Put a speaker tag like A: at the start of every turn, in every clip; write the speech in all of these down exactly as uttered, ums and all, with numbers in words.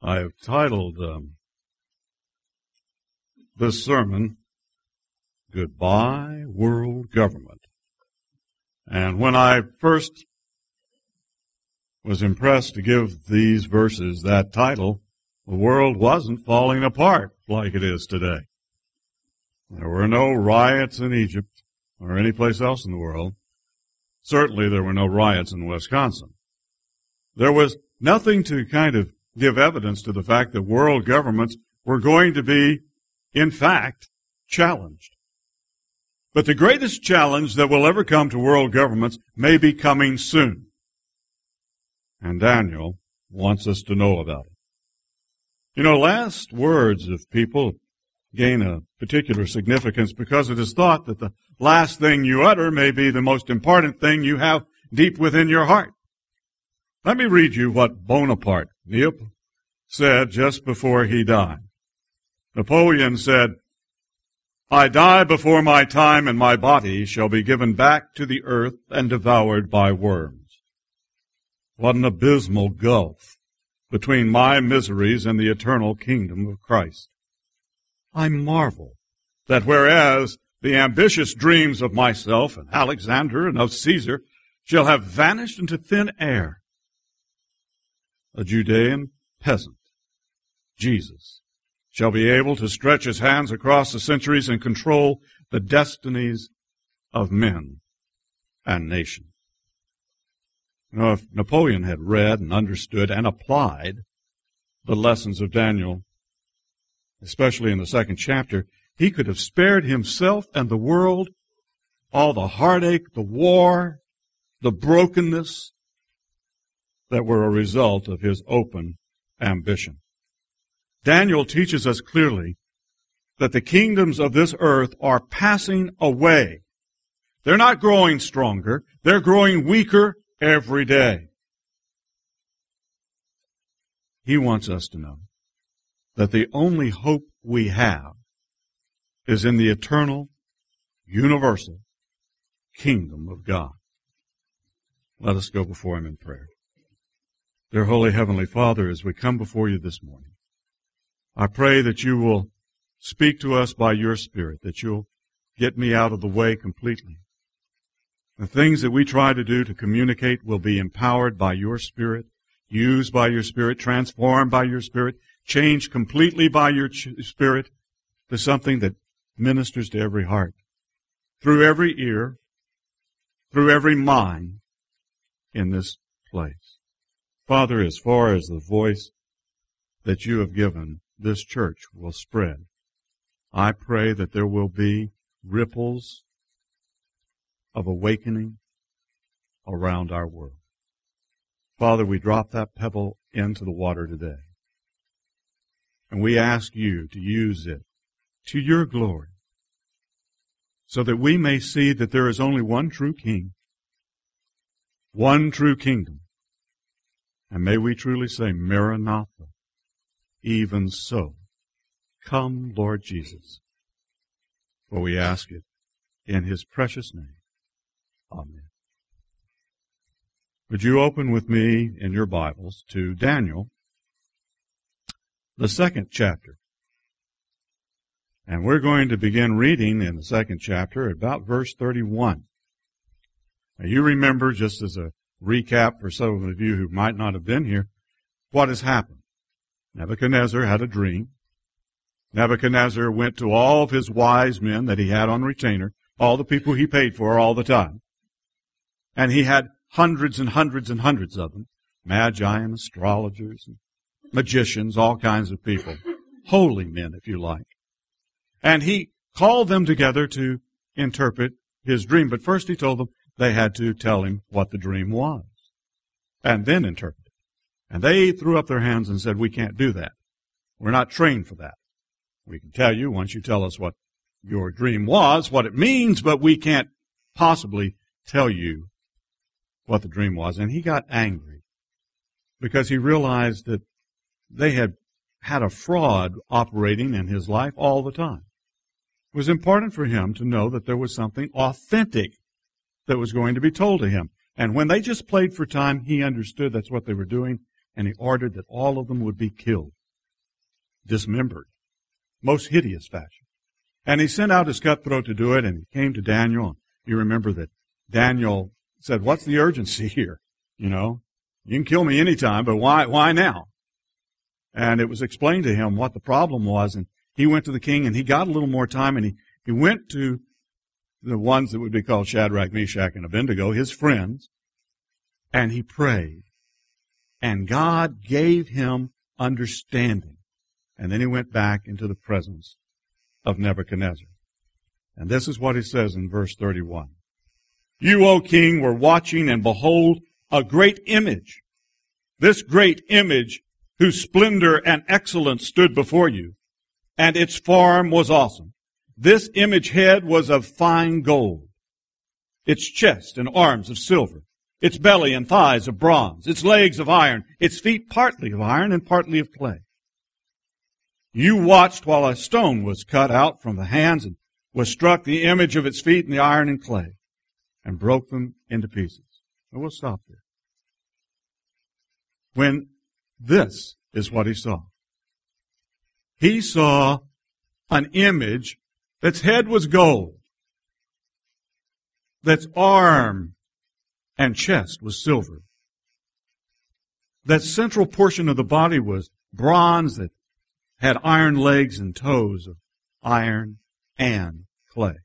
A: I've titled um, this sermon, Goodbye, World Government. And when I first was impressed to give these verses that title, the world wasn't falling apart like it is today. There were no riots in Egypt or any place else in the world. Certainly there were no riots in Wisconsin. There was nothing to kind of give evidence to the fact that world governments were going to be, in fact, challenged. But the greatest challenge that will ever come to world governments may be coming soon. And Daniel wants us to know about it. You know, last words of people gain a particular significance because it is thought that the last thing you utter may be the most important thing you have deep within your heart. Let me read you what Bonaparte said just before he died. Napoleon said, "I die before my time, and my body shall be given back to the earth and devoured by worms." What an abysmal gulf between my miseries and the eternal kingdom of Christ. I marvel that whereas the ambitious dreams of myself and Alexander and of Caesar shall have vanished into thin air, a Judean peasant, Jesus, shall be able to stretch his hands across the centuries and control the destinies of men and nations. You know, if Napoleon had read and understood and applied the lessons of Daniel, especially in the second chapter, he could have spared himself and the world all the heartache, the war, the brokenness that were a result of his open ambition. Daniel teaches us clearly that the kingdoms of this earth are passing away. They're not growing stronger. They're growing weaker every day. He wants us to know that the only hope we have is in the eternal, universal kingdom of God. Let us go before Him in prayer. Dear Holy Heavenly Father, as we come before You this morning, I pray that You will speak to us by Your Spirit, that You'll get me out of the way completely. The things that we try to do to communicate will be empowered by Your Spirit, used by Your Spirit, transformed by Your Spirit, changed completely by Your Spirit to something that ministers to every heart, through every ear, through every mind in this place. Father, as far as the voice that You have given this church will spread, I pray that there will be ripples of awakening around our world. Father, we drop that pebble into the water today, and we ask You to use it to Your glory, so that we may see that there is only one true King, one true kingdom. And may we truly say, Maranatha, even so. Come, Lord Jesus. For we ask it in His precious name. Amen. Would you open with me in your Bibles to Daniel, the second chapter. And we're going to begin reading in the second chapter at about verse thirty-one. Now you remember, just as a recap for some of you who might not have been here, what has happened. Nebuchadnezzar had a dream. Nebuchadnezzar went to all of his wise men that he had on retainer, all the people he paid for all the time. And he had hundreds and hundreds and hundreds of them, magi and astrologers and magicians, all kinds of people, holy men, if you like. And he called them together to interpret his dream. But first he told them they had to tell him what the dream was, and then interpret it. And they threw up their hands and said, we can't do that. We're not trained for that. We can tell you, once you tell us what your dream was, what it means, but we can't possibly tell you what the dream was. And he got angry because he realized that they had had a fraud operating in his life all the time. It was important for him to know that there was something authentic that was going to be told to him. And when they just played for time, he understood that's what they were doing, and he ordered that all of them would be killed, dismembered, most hideous fashion. And he sent out his cutthroat to do it, and he came to Daniel. You remember that Daniel said, what's the urgency here? You know, you can kill me anytime, but why, why now? And it was explained to him what the problem was, and he went to the king, and he got a little more time, and he, he went to the ones that would be called Shadrach, Meshach, and Abednego, his friends, and he prayed. And God gave him understanding. And then he went back into the presence of Nebuchadnezzar. And this is what he says in verse thirty-one. You, O king, were watching, and behold, a great image. This great image, whose splendor and excellence stood before you, and its form was awesome. This image head was of fine gold, its chest and arms of silver, its belly and thighs of bronze, its legs of iron, its feet partly of iron and partly of clay. You watched while a stone was cut out from the hands and was struck the image of its feet in the iron and clay, and broke them into pieces. And we'll stop there. When this is what he saw. He saw an image that's head was gold, that's arm and chest was silver, that central portion of the body was bronze that had iron legs and toes of iron and clay.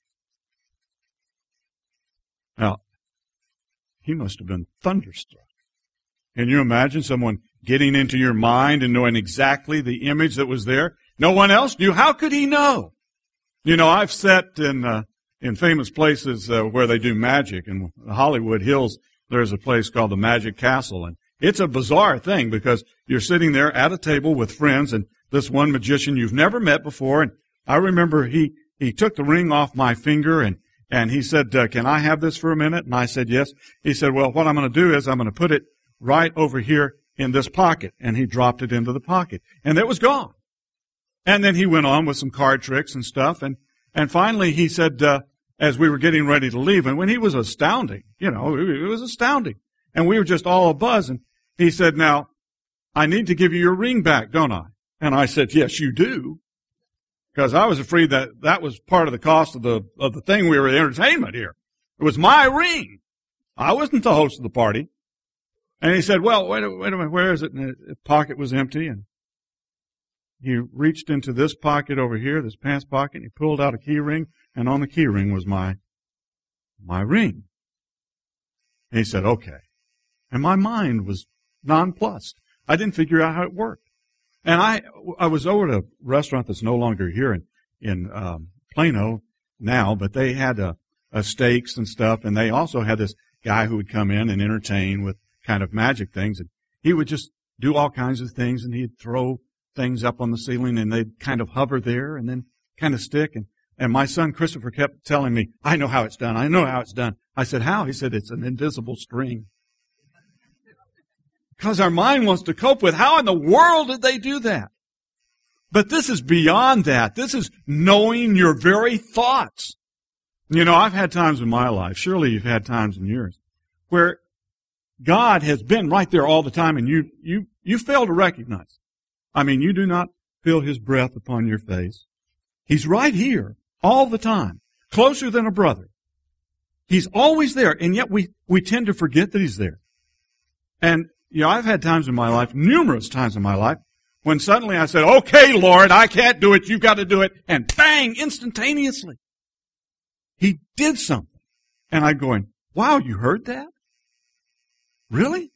A: Now, he must have been thunderstruck. Can you imagine someone getting into your mind and knowing exactly the image that was there? No one else knew. How could he know? You know, I've sat in uh, in famous places uh, where they do magic. In the Hollywood Hills, there's a place called the Magic Castle, and it's a bizarre thing because you're sitting there at a table with friends, and this one magician you've never met before, and I remember he he took the ring off my finger, and and he said, uh, "Can I have this for a minute?" And I said, "Yes." He said, "Well, what I'm going to do is I'm going to put it right over here in this pocket," and he dropped it into the pocket, and it was gone. And then he went on with some card tricks and stuff, and, and finally he said, uh, as we were getting ready to leave, and when he was astounding, you know, it, it was astounding, and we were just all abuzz, and he said, "Now, I need to give you your ring back, don't I?" And I said, "Yes, you do," because I was afraid that that was part of the cost of the of the thing we were, the entertainment here. It was my ring. I wasn't the host of the party. And he said, "Well, wait a, wait a minute, where is it?" And the pocket was empty, and he reached into this pocket over here, this pants pocket, and he pulled out a key ring, and on the key ring was my, my ring. And he said, "Okay." And my mind was nonplussed. I didn't figure out how it worked. And I, I was over at a restaurant that's no longer here in, in, um, Plano now, but they had a, a steaks and stuff, and they also had this guy who would come in and entertain with kind of magic things, and he would just do all kinds of things, and he'd throw things up on the ceiling, and they'd kind of hover there and then kind of stick. And, and my son Christopher kept telling me, "I know how it's done. I know how it's done." I said, "How?" He said, "It's an invisible string." Because our mind wants to cope with, how in the world did they do that? But this is beyond that. This is knowing your very thoughts. You know, I've had times in my life, surely you've had times in yours, where God has been right there all the time, and you, you, you fail to recognize. I mean, you do not feel His breath upon your face. He's right here all the time, closer than a brother. He's always there, and yet we, we tend to forget that He's there. And, you know, I've had times in my life, numerous times in my life, when suddenly I said, "Okay, Lord, I can't do it, you've got to do it," and bang, instantaneously. He did something. And I'm going, "Wow, you heard that? Really?"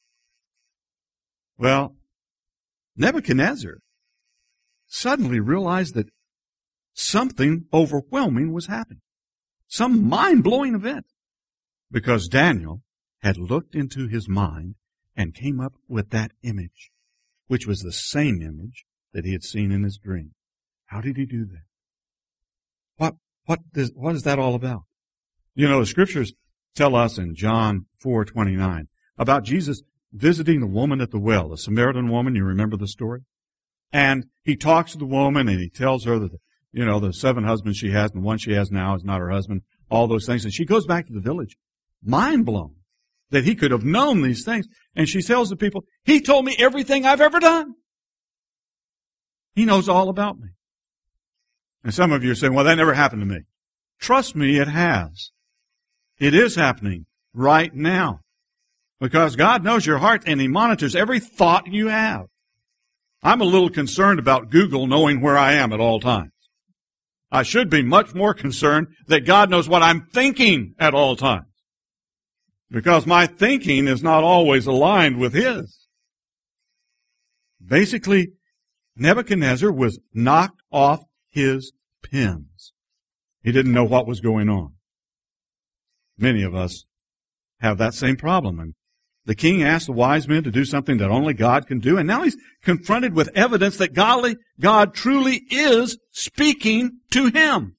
A: Well, Nebuchadnezzar suddenly realized that something overwhelming was happening. Some mind-blowing event. Because Daniel had looked into his mind and came up with that image, which was the same image that he had seen in his dream. How did he do that? What, what, does, what is that all about? You know, the Scriptures tell us in John four twenty-nine about Jesus visiting the woman at the well, the Samaritan woman. You remember the story? And he talks to the woman, and he tells her that, you know, the seven husbands she has, and the one she has now is not her husband, all those things. And she goes back to the village, mind blown. that he could have known these things. And she tells the people, he told me everything I've ever done. He knows all about me. And some of you are saying, well, that never happened to me. Trust me, it has. It is happening right now. Because God knows your heart and He monitors every thought you have. I'm a little concerned about Google knowing where I am at all times. I should be much more concerned that God knows what I'm thinking at all times. Because my thinking is not always aligned with His. Basically, Nebuchadnezzar was knocked off his pins. He didn't know what was going on. Many of us have that same problem. And the king asked the wise men to do something that only God can do, and now he's confronted with evidence that golly, God truly is speaking to him.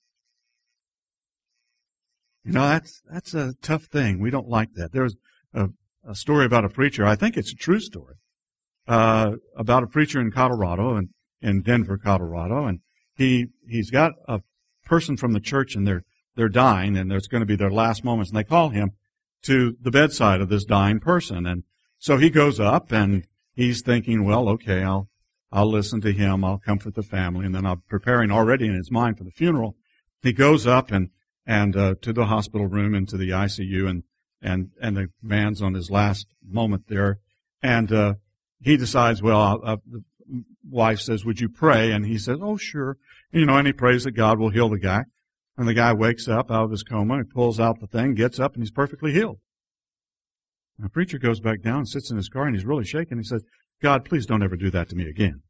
A: You know, that's that's a tough thing. We don't like that. There's a, a story about a preacher, I think it's a true story, uh, about a preacher in Colorado, and in Denver, Colorado, and he, he's got a person from the church, and they're, they're dying, and there's going to be their last moments, and they call him to the bedside of this dying person. And so he goes up, and he's thinking, well, okay, I'll, I'll listen to him, I'll comfort the family, and then I'm preparing already in his mind for the funeral. He goes up and, and, uh, to the hospital room, into the I C U, and, and, and the man's on his last moment there, and, uh, he decides, well, uh, the wife says, would you pray? And he says, oh, sure. You know, and he prays that God will heal the guy. And the guy wakes up out of his coma, he pulls out the thing, gets up, and he's perfectly healed. And the preacher goes back down and sits in his car, and he's really shaking. He says, God, please don't ever do that to me again.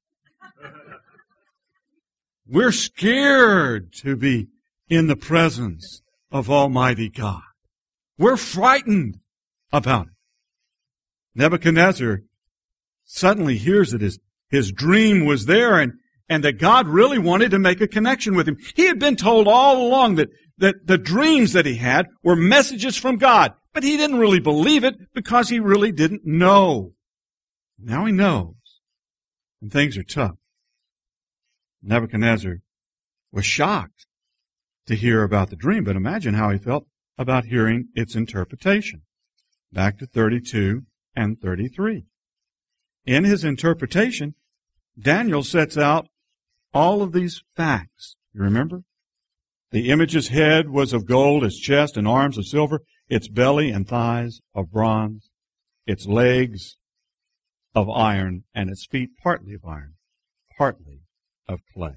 A: We're scared to be in the presence of Almighty God. We're frightened about it. Nebuchadnezzar suddenly hears that his, his dream was there, and And that God really wanted to make a connection with him. He had been told all along that, that the dreams that he had were messages from God. But he didn't really believe it because he really didn't know. Now he knows. And things are tough. Nebuchadnezzar was shocked to hear about the dream, but imagine how he felt about hearing its interpretation. Back to thirty-two and thirty-three. In his interpretation, Daniel sets out all of these facts. You remember? The image's head was of gold, its chest and arms of silver, its belly and thighs of bronze, its legs of iron, and its feet partly of iron, partly of clay.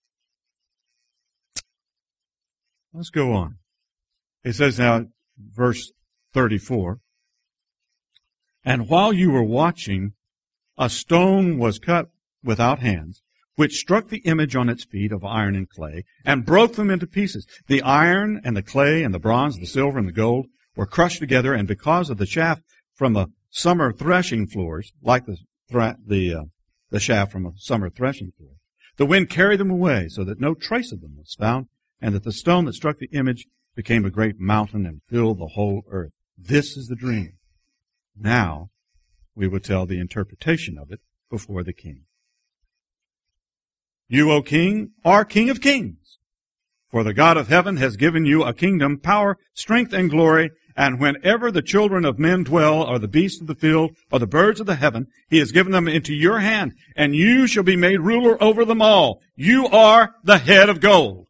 A: Let's go on. It says now, verse thirty-four, and while you were watching, a stone was cut without hands, which struck the image on its feet of iron and clay, and broke them into pieces. The iron and the clay and the bronze, the silver and the gold were crushed together, and because of the chaff from the summer threshing floors, like the thra- the uh, the chaff from a summer threshing floor, the wind carried them away, so that no trace of them was found, and that the stone that struck the image became a great mountain and filled the whole earth. This is the dream. Now we will tell the interpretation of it before the king. You, O king, are king of kings. For the God of heaven has given you a kingdom, power, strength, and glory. And whenever the children of men dwell, or the beasts of the field, or the birds of the heaven, he has given them into your hand, and you shall be made ruler over them all. You are the head of gold.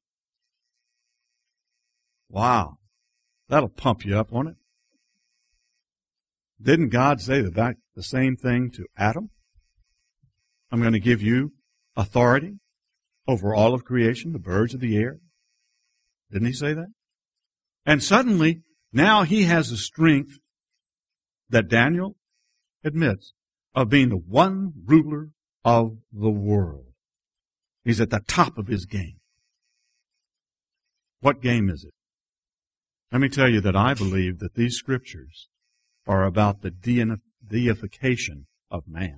A: Wow. That'll pump you up, won't it? Didn't God say that the same thing to Adam? I'm going to give you authority over all of creation, the birds of the air. Didn't he say that? And suddenly, now he has the strength that Daniel admits of being the one ruler of the world. He's at the top of his game. What game is it? Let me tell you that I believe that these scriptures are about the deification of man.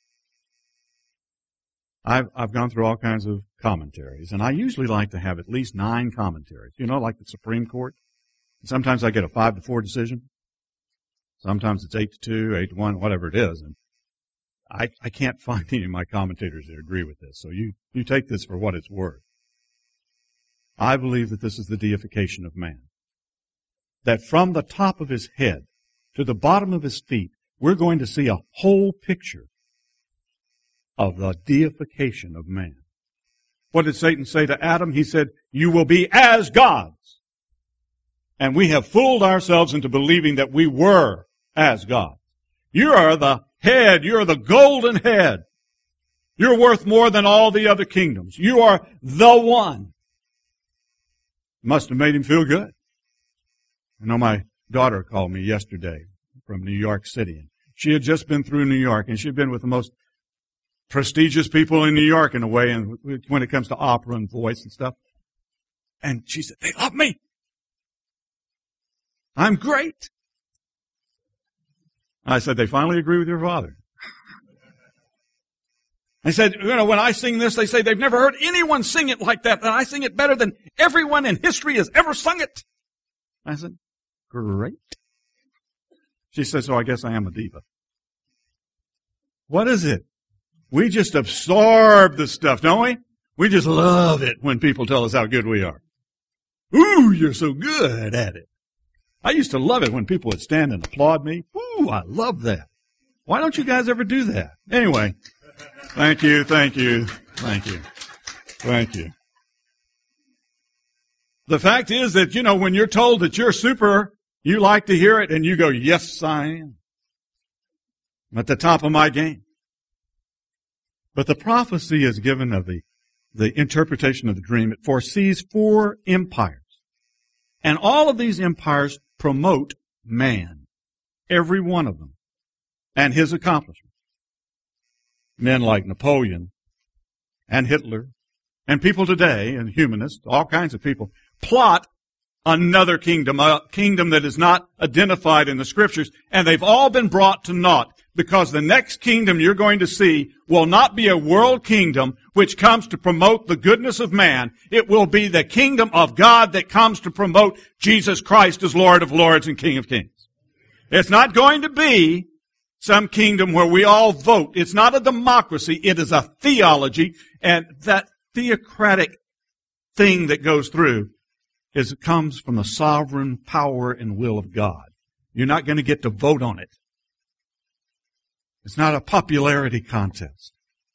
A: I've, I've gone through all kinds of commentaries, and I usually like to have at least nine commentaries. You know, like the Supreme Court. Sometimes I get a five to four decision. Sometimes it's eight to two, eight to one, whatever it is. And I, I can't find any of my commentators that agree with this. So you, you take this for what it's worth. I believe that this is the deification of man. That from the top of his head to the bottom of his feet, we're going to see a whole picture of the deification of man. What did Satan say to Adam? He said, you will be as gods. And we have fooled ourselves into believing that we were as gods. You are the head. You're the golden head. You're worth more than all the other kingdoms. You are the one. Must have made him feel good. I know my daughter called me yesterday from New York City. And she had just been through New York, and she'd been with the most prestigious people in New York in a way, and when it comes to opera and voice and stuff. And she said, they love me. I'm great. I said, they finally agree with your father. I said, you know, when I sing this, they say they've never heard anyone sing it like that, and I sing it better than everyone in history has ever sung it. I said, great. She said, so I guess I am a diva. What is it? We just absorb the stuff, don't we? We just love it when people tell us how good we are. Ooh, you're so good at it. I used to love it when people would stand and applaud me. Ooh, I love that. Why don't you guys ever do that? Anyway, thank you, thank you, thank you, thank you. The fact is that, you know, when you're told that you're super, you like to hear it and you go, yes, I am. I'm at the top of my game. But the prophecy is given of the, the interpretation of the dream. It foresees four empires. And all of these empires promote man. Every one of them. And his accomplishments. Men like Napoleon and Hitler and people today and humanists, all kinds of people, plot another kingdom, a kingdom that is not identified in the Scriptures, and they've all been brought to naught. Because the next kingdom you're going to see will not be a world kingdom which comes to promote the goodness of man. It will be the kingdom of God that comes to promote Jesus Christ as Lord of Lords and King of Kings. It's not going to be some kingdom where we all vote. It's not a democracy. It is a theology. And that theocratic thing that goes through is it comes from the sovereign power and will of God. You're not going to get to vote on it. It's not a popularity contest.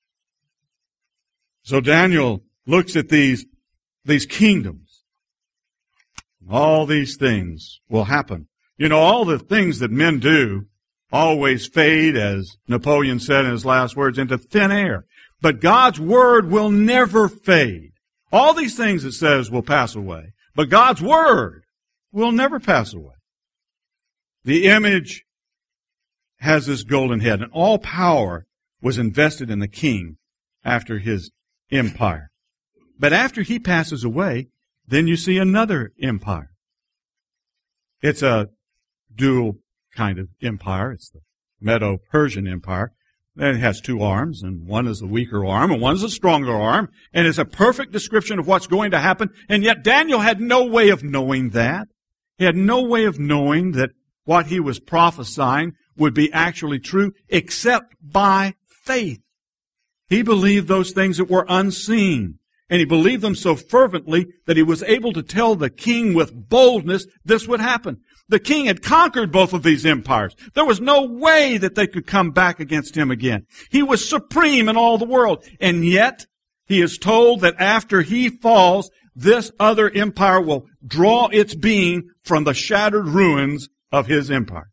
A: So Daniel looks at these, these kingdoms. All these things will happen. You know, all the things that men do always fade, as Napoleon said in his last words, into thin air. But God's word will never fade. All these things it says will pass away. But God's word will never pass away. The image has this golden head, and all power was invested in the king after his empire. But after he passes away, then you see another empire. It's a dual kind of empire. It's the Medo-Persian Empire. And it has two arms, and one is the weaker arm, and one is the stronger arm, and it's a perfect description of what's going to happen. And yet Daniel had no way of knowing that. He had no way of knowing that what he was prophesying would be actually true except by faith. He believed those things that were unseen. And he believed them so fervently that he was able to tell the king with boldness this would happen. The king had conquered both of these empires. There was no way that they could come back against him again. He was supreme in all the world. And yet, he is told that after he falls, this other empire will draw its being from the shattered ruins of his empire.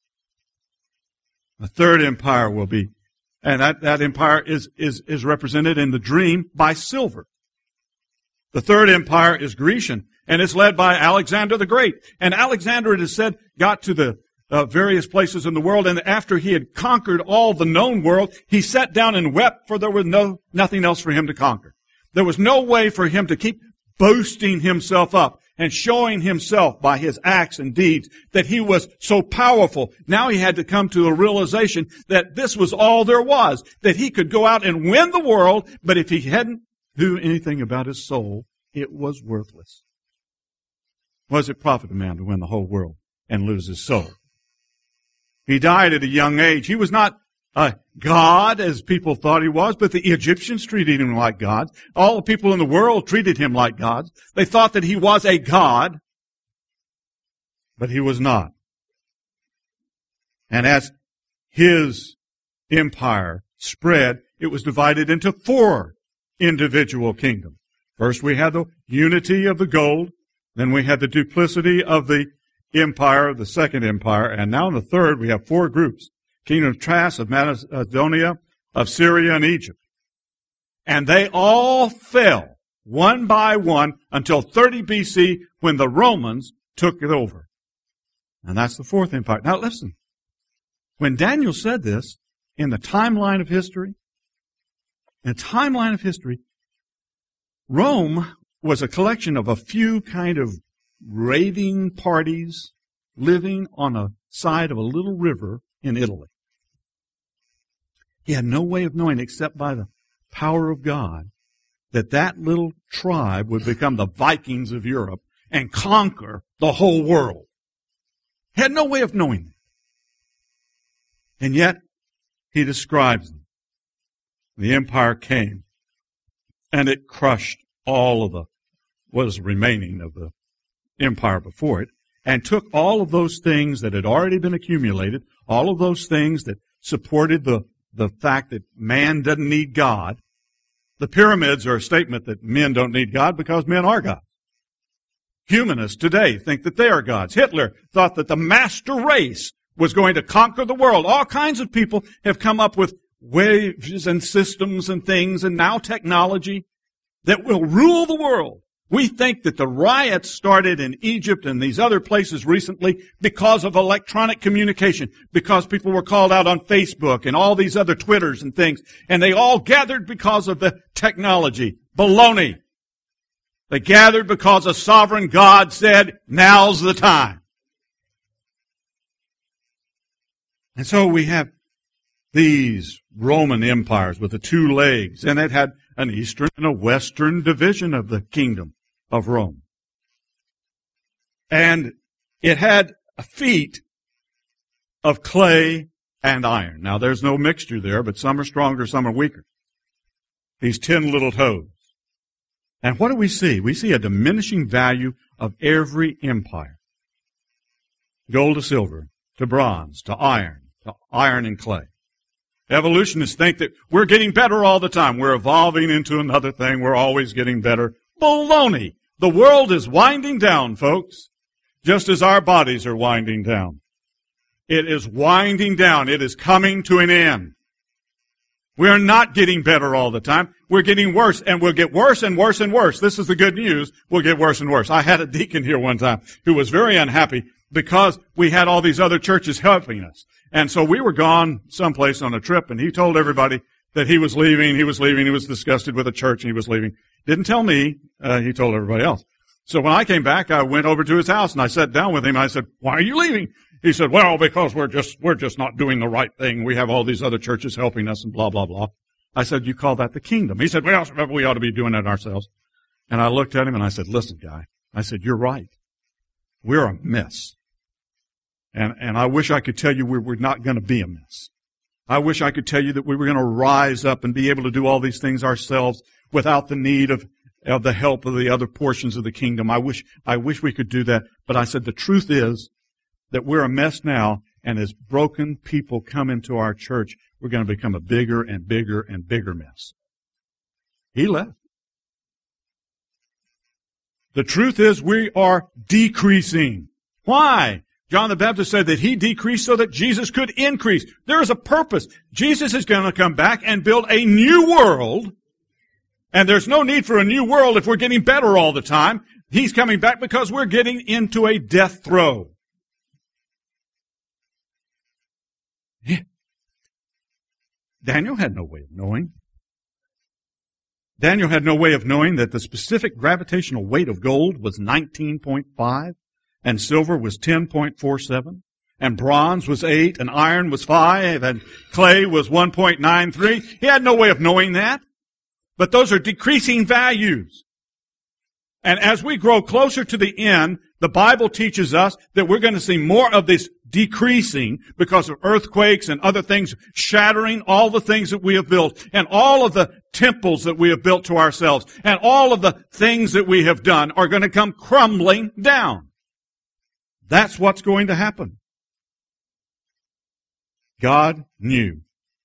A: A third empire will be, and that, that empire is, is, is represented in the dream by silver. The third empire is Grecian, and it's led by Alexander the Great. And Alexander, it is said, got to the uh, various places in the world, and after he had conquered all the known world, he sat down and wept, for there was no nothing else for him to conquer. There was no way for him to keep boasting himself up and showing himself by his acts and deeds that he was so powerful. Now he had to come to a realization that this was all there was, that he could go out and win the world, but if he hadn't knew anything about his soul, it was worthless. What does it profit a man to win the whole world and lose his soul? He died at a young age. He was not a god as people thought he was, but the Egyptians treated him like gods. All the people in the world treated him like gods. They thought that he was a god, but he was not. And as his empire spread, it was divided into four individual kingdoms. First we had the unity of the gold, then we had the duplicity of the empire, the second empire, and now in the third we have four groups. Kingdom of Tras, of Macedonia, of Syria, and Egypt. And they all fell, one by one, until thirty B C, when the Romans took it over. And that's the fourth empire. Now listen, when Daniel said this, in the timeline of history, in the timeline of history, Rome was a collection of a few kind of raiding parties living on a side of a little river in Italy. He had no way of knowing except by the power of God that that little tribe would become the Vikings of Europe and conquer the whole world. He had no way of knowing that. And yet, he describes them. The empire came, and it crushed all of the, what was remaining of the empire before it, and took all of those things that had already been accumulated, all of those things that supported the, the fact that man doesn't need God. The pyramids are a statement that men don't need God because men are God. Humanists today think that they are gods. Hitler thought that the master race was going to conquer the world. All kinds of people have come up with waves and systems and things and now technology that will rule the world. We think that the riots started in Egypt and these other places recently because of electronic communication, because people were called out on Facebook and all these other Twitters and things, and they all gathered because of the technology. Baloney. They gathered because a sovereign God said, now's the time. And so we have these Roman empires with the two legs, and it had an eastern and a western division of the kingdom of Rome. And it had feet of clay and iron. Now there's no mixture there, but some are stronger, some are weaker. These ten little toes. And what do we see? We see a diminishing value of every empire. Gold to silver, to bronze, to iron, to iron and clay. Evolutionists think that we're getting better all the time. We're evolving into another thing. We're always getting better. Baloney! The world is winding down, folks, just as our bodies are winding down. It is winding down. It is coming to an end. We are not getting better all the time. We're getting worse, and we'll get worse and worse and worse. This is the good news. We'll get worse and worse. I had a deacon here one time who was very unhappy because we had all these other churches helping us. And so we were gone someplace on a trip, and he told everybody that he was leaving, he was leaving, he was disgusted with the church, and he was leaving. Didn't tell me, uh, he told everybody else. So when I came back, I went over to his house, and I sat down with him, and I said, why are you leaving? He said, well, because we're just, we're just not doing the right thing. We have all these other churches helping us, and blah, blah, blah. I said, you call that the kingdom? He said, well, we ought to be doing it ourselves. And I looked at him, and I said, listen, guy, I said, you're right. We're a mess. And, and I wish I could tell you we we're not going to be a mess. I wish I could tell you that we were going to rise up and be able to do all these things ourselves without the need of, of the help of the other portions of the kingdom. I wish, I wish we could do that. But I said, the truth is that we're a mess now, and as broken people come into our church, we're going to become a bigger and bigger and bigger mess. He left. The truth is we are decreasing. Why? John the Baptist said that he decreased so that Jesus could increase. There is a purpose. Jesus is going to come back and build a new world. And there's no need for a new world if we're getting better all the time. He's coming back because we're getting into a death throw. Yeah. Daniel had no way of knowing. Daniel had no way of knowing that the specific gravitational weight of gold was nineteen point five. And silver was ten point four seven, and bronze was eight, and iron was five, and clay was one point nine three. He had no way of knowing that. But those are decreasing values. And as we grow closer to the end, the Bible teaches us that we're going to see more of this decreasing because of earthquakes and other things shattering all the things that we have built, and all of the temples that we have built to ourselves, and all of the things that we have done are going to come crumbling down. That's what's going to happen. God knew.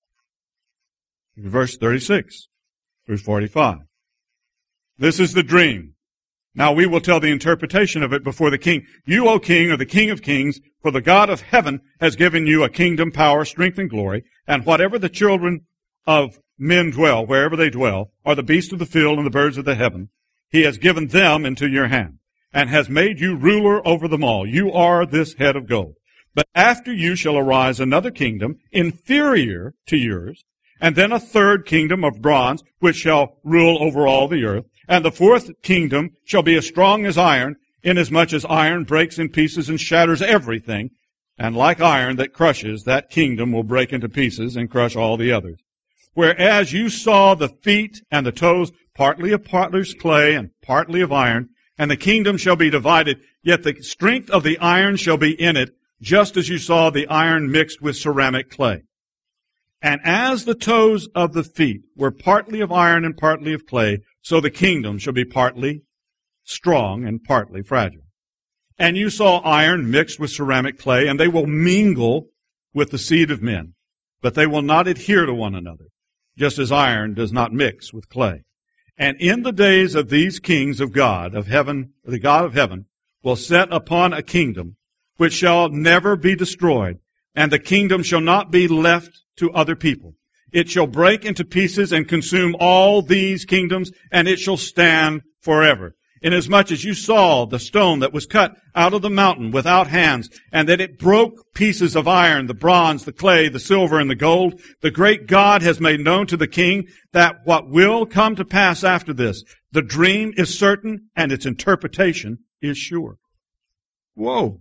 A: Verse thirty-six through forty-five. This is the dream. Now we will tell the interpretation of it before the king. You, O king, are the king of kings, for the God of heaven has given you a kingdom, power, strength, and glory, and whatever the children of men dwell, wherever they dwell, are the beasts of the field and the birds of the heaven. He has given them into your hand, and has made you ruler over them all. You are this head of gold. But after you shall arise another kingdom, inferior to yours, and then a third kingdom of bronze, which shall rule over all the earth. And the fourth kingdom shall be as strong as iron, inasmuch as iron breaks in pieces and shatters everything. And like iron that crushes, that kingdom will break into pieces and crush all the others. Whereas you saw the feet and the toes, partly of potter's clay and partly of iron, and the kingdom shall be divided, yet the strength of the iron shall be in it, just as you saw the iron mixed with ceramic clay. And as the toes of the feet were partly of iron and partly of clay, so the kingdom shall be partly strong and partly fragile. And you saw iron mixed with ceramic clay, and they will mingle with the seed of men, but they will not adhere to one another, just as iron does not mix with clay. And in the days of these kings of God, of heaven, the God of heaven, will set upon a kingdom which shall never be destroyed, and the kingdom shall not be left to other people. It shall break into pieces and consume all these kingdoms, and it shall stand forever. Inasmuch as you saw the stone that was cut out of the mountain without hands, and that it broke pieces of iron, the bronze, the clay, the silver, and the gold, the great God has made known to the king that what will come to pass after this, the dream is certain, and its interpretation is sure. Whoa.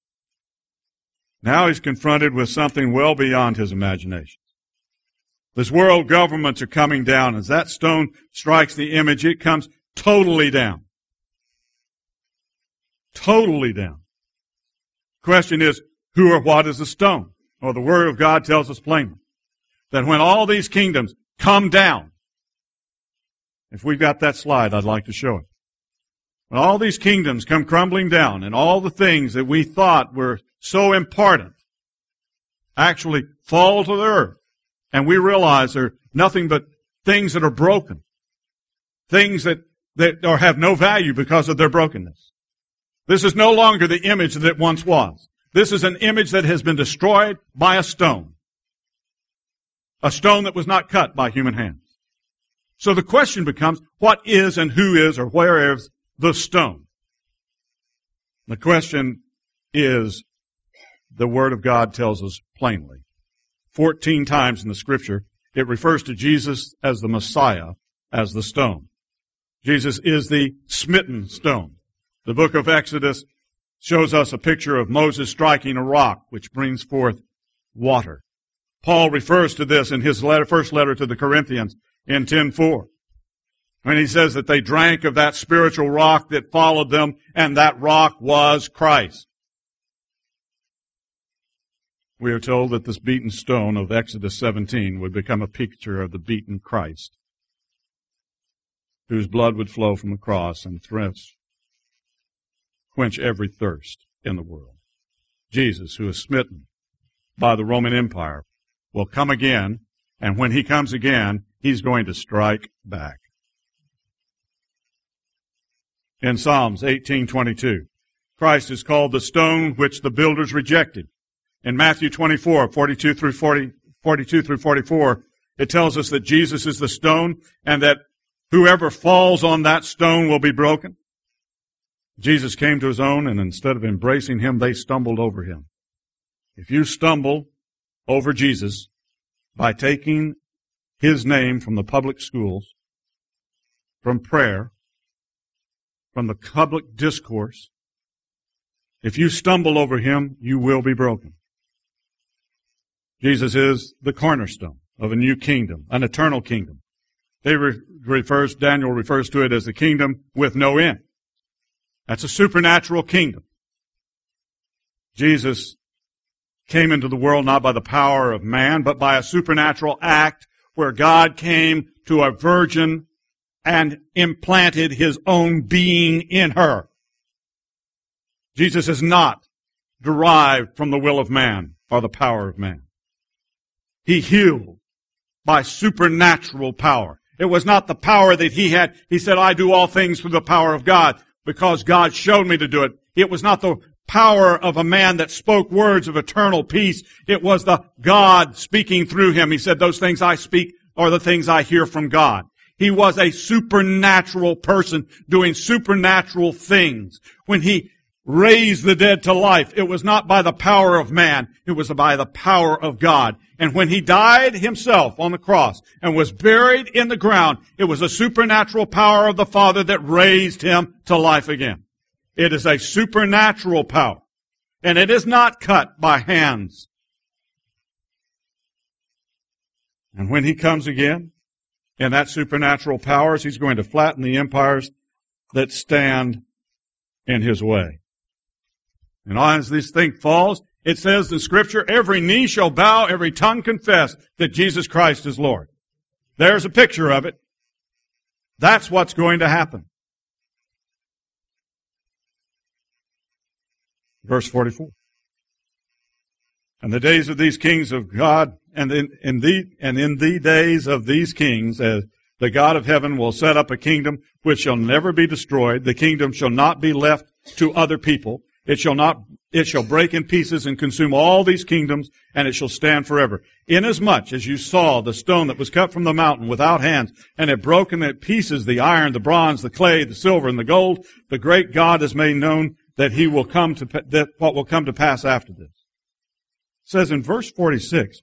A: Now he's confronted with something well beyond his imagination. This world governments are coming down. As that stone strikes the image, it comes totally down. Totally down. Question is, who or what is the stone? Well, the Word of God tells us plainly that when all these kingdoms come down, if we've got that slide, I'd like to show it. When all these kingdoms come crumbling down and all the things that we thought were so important actually fall to the earth, and we realize they're nothing but things that are broken, things that, that or have no value because of their brokenness. This is no longer the image that it once was. This is an image that has been destroyed by a stone. A stone that was not cut by human hands. So the question becomes, what is and who is or where is the stone? The question is, the Word of God tells us plainly. Fourteen times in the Scripture, it refers to Jesus as the Messiah, as the stone. Jesus is the smitten stone. The book of Exodus shows us a picture of Moses striking a rock, which brings forth water. Paul refers to this in his letter, first letter to the Corinthians in ten four, when he says that they drank of that spiritual rock that followed them, and that rock was Christ. We are told that this beaten stone of Exodus seventeen would become a picture of the beaten Christ, whose blood would flow from the cross and thirst, quench every thirst in the world. Jesus, who is smitten by the Roman Empire, will come again, and when he comes again, he's going to strike back. In Psalms eighteen twenty-two, Christ is called the stone which the builders rejected. In Matthew twenty-four, forty-two through forty, forty-two through forty-four, it tells us that Jesus is the stone and that whoever falls on that stone will be broken. Jesus came to his own, and instead of embracing him, they stumbled over him. If you stumble over Jesus by taking his name from the public schools, from prayer, from the public discourse, if you stumble over him, you will be broken. Jesus is the cornerstone of a new kingdom, an eternal kingdom. They re- refers, Daniel refers to it as the kingdom with no end. That's a supernatural kingdom. Jesus came into the world not by the power of man, but by a supernatural act where God came to a virgin and implanted his own being in her. Jesus is not derived from the will of man or the power of man. He healed by supernatural power. It was not the power that he had. He said, I do all things through the power of God because God showed me to do it. It was not the power of a man that spoke words of eternal peace. It was the God speaking through him. He said, those things I speak are the things I hear from God. He was a supernatural person doing supernatural things. When he raised the dead to life, it was not by the power of man. It was by the power of God. And when he died himself on the cross and was buried in the ground, it was a supernatural power of the Father that raised him to life again. It is a supernatural power. And it is not cut by hands. And when he comes again, in that supernatural powers, he's going to flatten the empires that stand in his way. And as this thing falls, it says in Scripture, every knee shall bow, every tongue confess that Jesus Christ is Lord. There's a picture of it. That's what's going to happen. Verse forty-four. And the days of these kings of God, and in, in the and in the days of these kings, as the God of heaven will set up a kingdom which shall never be destroyed. The kingdom shall not be left to other people. It shall not, it shall break in pieces and consume all these kingdoms, and it shall stand forever. Inasmuch as you saw the stone that was cut from the mountain without hands, and had broken in pieces the iron, the bronze, the clay, the silver, and the gold, the great God has made known that he will come to, that what will come to pass after this. It says in verse forty-six,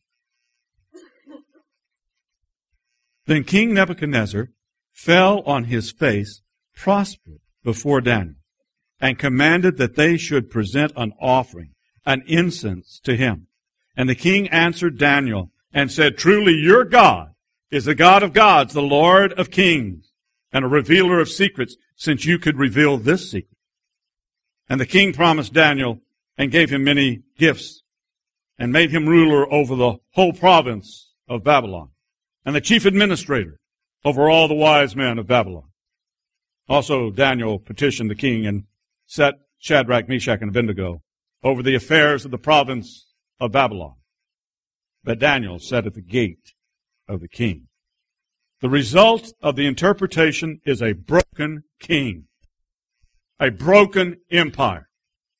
A: then King Nebuchadnezzar fell on his face, prostrate before Daniel, and commanded that they should present an offering, an incense to him. And the king answered Daniel and said, truly your God is the God of gods, the Lord of kings, and a revealer of secrets, since you could reveal this secret. And the king promised Daniel and gave him many gifts and made him ruler over the whole province of Babylon and the chief administrator over all the wise men of Babylon. Also Daniel petitioned the king and set Shadrach, Meshach, and Abednego over the affairs of the province of Babylon. But Daniel sat at the gate of the king. The result of the interpretation is a broken king, a broken empire.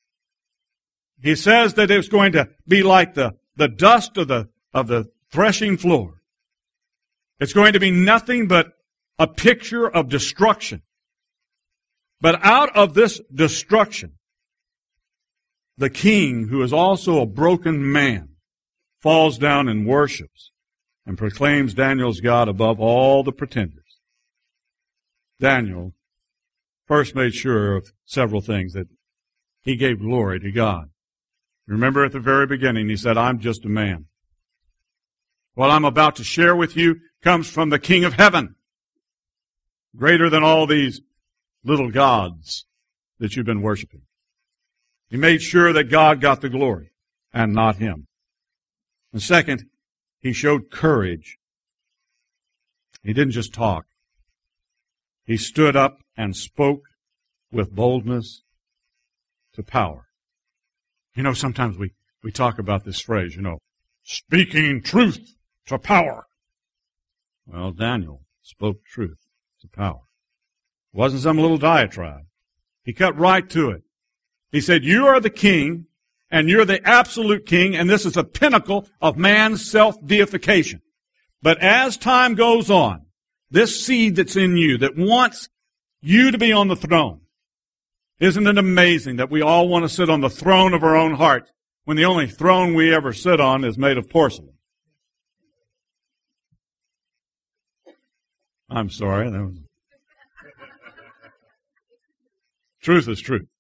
A: He says that it's going to be like the, the dust of the, of the threshing floor. It's going to be nothing but a picture of destruction. But out of this destruction, the king, who is also a broken man, falls down and worships and proclaims Daniel's God above all the pretenders. Daniel first made sure of several things, that he gave glory to God. Remember at the very beginning, he said, I'm just a man. What I'm about to share with you comes from the King of Heaven, greater than all these little gods that you've been worshiping. He made sure that God got the glory and not him. And second, he showed courage. He didn't just talk. He stood up and spoke with boldness to power. You know, sometimes we, we talk about this phrase, you know, speaking truth to power. Well, Daniel spoke truth to power. It wasn't some little diatribe. He cut right to it. He said, you are the king, and you're the absolute king, and this is the pinnacle of man's self-deification. But as time goes on, this seed that's in you that wants you to be on the throne, isn't it amazing that we all want to sit on the throne of our own heart when the only throne we ever sit on is made of porcelain? I'm sorry. That was... Truth is truth.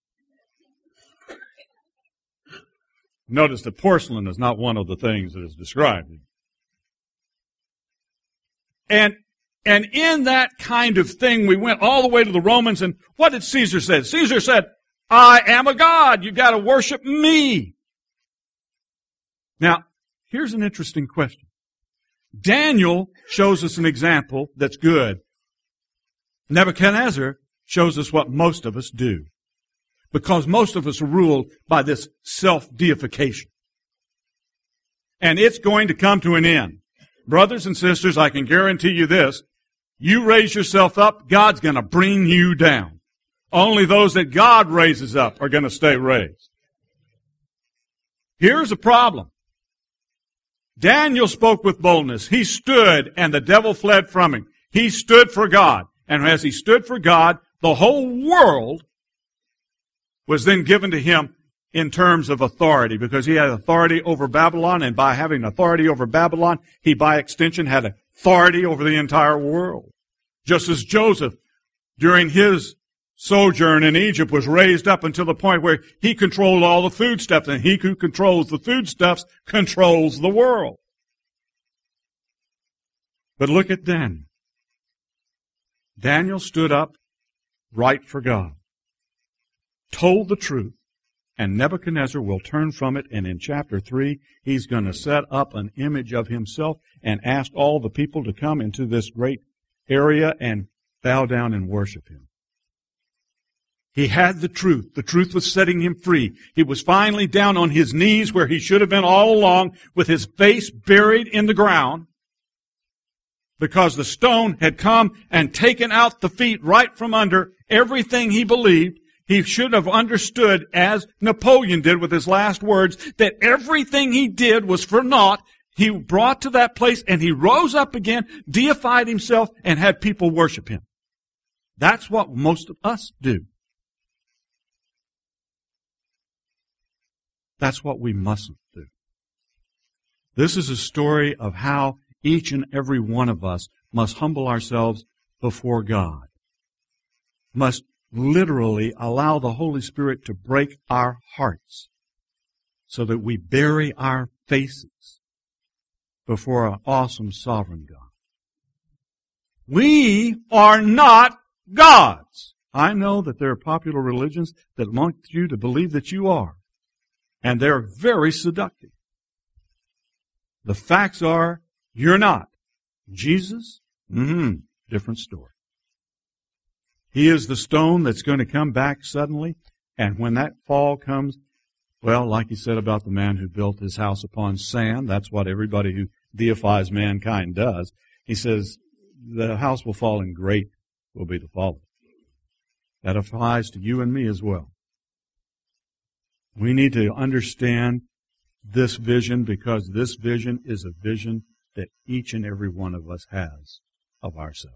A: Notice that porcelain is not one of the things that is described. And, and in that kind of thing, we went all the way to the Romans, and what did Caesar say? Caesar said, I am a god. You've got to worship me. Now, here's an interesting question. Daniel shows us an example that's good. Nebuchadnezzar shows us what most of us do. Because most of us are ruled by this self-deification. And it's going to come to an end. Brothers and sisters, I can guarantee you this. You raise yourself up, God's going to bring you down. Only those that God raises up are going to stay raised. Here's a problem. Daniel spoke with boldness. He stood and the devil fled from him. He stood for God. And as he stood for God, the whole world was then given to him in terms of authority, because he had authority over Babylon, and by having authority over Babylon, he by extension had authority over the entire world. Just as Joseph, during his sojourn in Egypt, was raised up until the point where he controlled all the foodstuffs, and he who controls the foodstuffs controls the world. But look at Daniel. Daniel stood up right for God, told the truth, and Nebuchadnezzar will turn from it, and in chapter three, he's going to set up an image of himself and ask all the people to come into this great area and bow down and worship him. He had the truth. The truth was setting him free. He was finally down on his knees where he should have been all along, with his face buried in the ground, because the stone had come and taken out the feet right from under everything he believed. He should have understood, as Napoleon did with his last words, that everything he did was for naught. He brought to that place and he rose up again, deified himself, and had people worship him. That's what most of us do. That's what we mustn't do. This is a story of how each and every one of us must humble ourselves before God, must literally allow the Holy Spirit to break our hearts so that we bury our faces before an awesome sovereign God. We are not gods. I know that there are popular religions that want you to believe that you are, and they're very seductive. The facts are, you're not. Jesus? Mm-hmm. Different story. He is the stone that's going to come back suddenly. And when that fall comes, well, like he said about the man who built his house upon sand, that's what everybody who deifies mankind does. He says, the house will fall and great will be the fall. That applies to you and me as well. We need to understand this vision, because this vision is a vision that each and every one of us has of ourselves.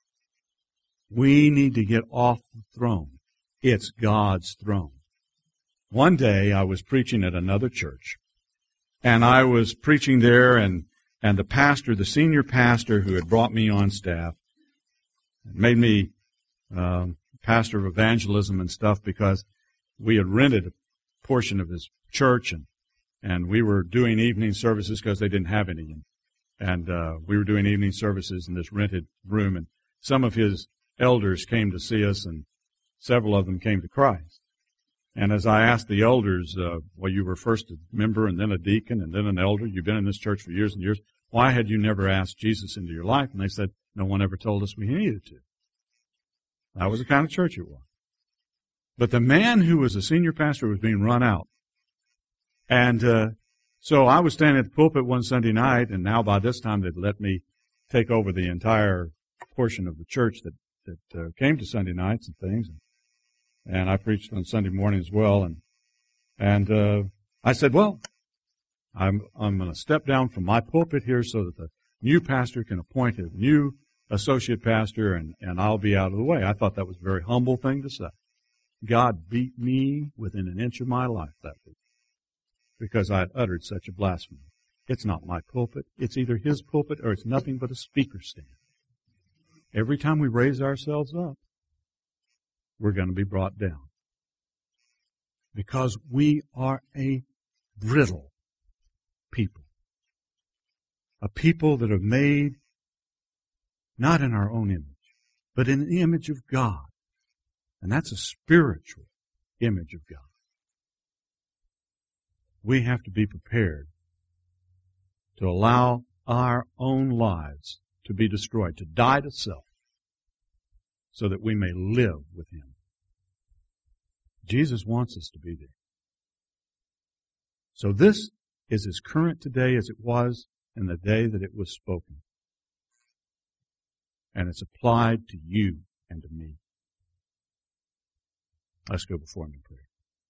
A: We need to get off the throne. It's God's throne. One day I was preaching at another church, and I was preaching there, and, and the pastor, the senior pastor who had brought me on staff, made me um, pastor of evangelism and stuff, because we had rented a portion of his church, and, and we were doing evening services because they didn't have any. And, and uh, we were doing evening services in this rented room, and some of his elders came to see us, and several of them came to Christ. And as I asked the elders, uh, well, you were first a member and then a deacon and then an elder. You've been in this church for years and years. Why had you never asked Jesus into your life? And they said, no one ever told us we needed to. That was the kind of church it was. But the man who was a senior pastor was being run out. And uh, so I was standing at the pulpit one Sunday night, and now by this time they'd let me take over the entire portion of the church that that uh, came to Sunday nights and things, and, and I preached on Sunday morning as well. And and uh, I said, well, I'm I'm going to step down from my pulpit here so that the new pastor can appoint a new associate pastor, and, and I'll be out of the way. I thought that was a very humble thing to say. God beat me within an inch of my life that week because I had uttered such a blasphemy. It's not my pulpit. It's either his pulpit or it's nothing but a speaker stand. Every time we raise ourselves up, we're going to be brought down. Because we are a brittle people. A people that are made not in our own image, but in the image of God. And that's a spiritual image of God. We have to be prepared to allow our own lives to be destroyed, to die to self, so that we may live with Him. Jesus wants us to be there. So this is as current today as it was in the day that it was spoken. And it's applied to you and to me. Let's go before Him in prayer.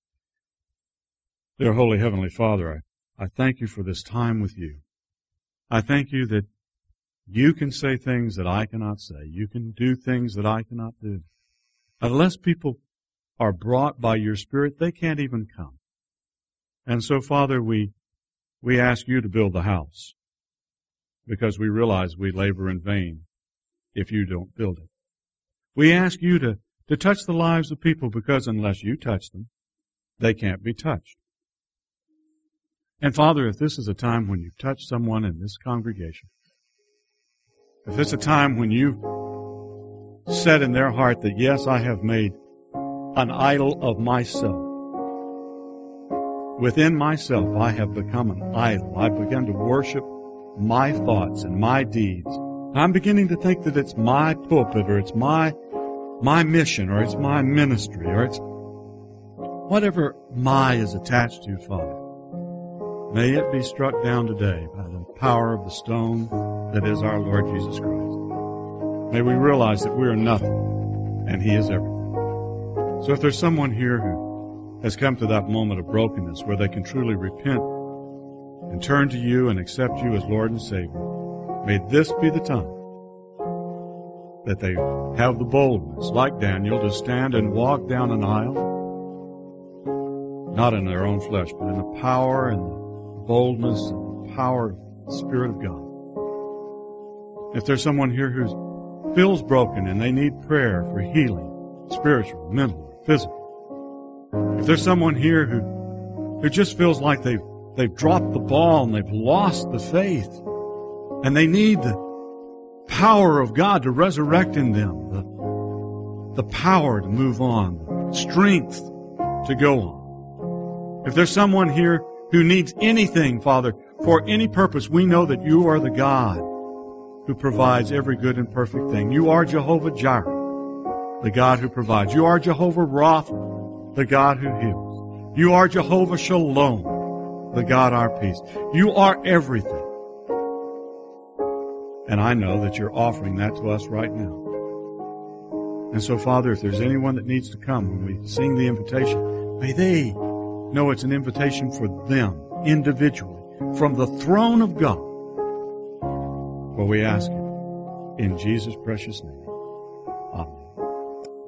A: Dear Holy Heavenly Father, I, I thank You for this time with You. I thank You that You can say things that I cannot say. You can do things that I cannot do. Unless people are brought by Your Spirit, they can't even come. And so, Father, we we ask You to build the house, because we realize we labor in vain if You don't build it. We ask You to, to touch the lives of people, because unless You touch them, they can't be touched. And Father, if this is a time when You touch someone in this congregation, if it's a time when You've said in their heart that, yes, I have made an idol of myself. Within myself, I have become an idol. I've begun to worship my thoughts and my deeds. I'm beginning to think that it's my pulpit, or it's my, my mission, or it's my ministry, or it's whatever my is attached to, Father. May it be struck down today by the power of the stone that is our Lord Jesus Christ. May we realize that we are nothing and He is everything. So if there's someone here who has come to that moment of brokenness where they can truly repent and turn to You and accept You as Lord and Savior, may this be the time that they have the boldness, like Daniel, to stand and walk down an aisle, not in their own flesh, but in the power and the boldness and the power of the Spirit of God. If there's someone here who feels broken and they need prayer for healing, spiritual, mental, or physical. If there's someone here who, who just feels like they've, they've dropped the ball and they've lost the faith, and they need the power of God to resurrect in them, the, the power to move on, the strength to go on. If there's someone here who needs anything, Father, for any purpose, we know that You are the God who provides every good and perfect thing. You are Jehovah Jireh, the God who provides. You are Jehovah Rapha, the God who heals. You are Jehovah Shalom, the God our peace. You are everything. And I know that You're offering that to us right now. And so, Father, if there's anyone that needs to come when we sing the invitation, may they know it's an invitation for them individually from the throne of God. For we ask it in Jesus' precious name.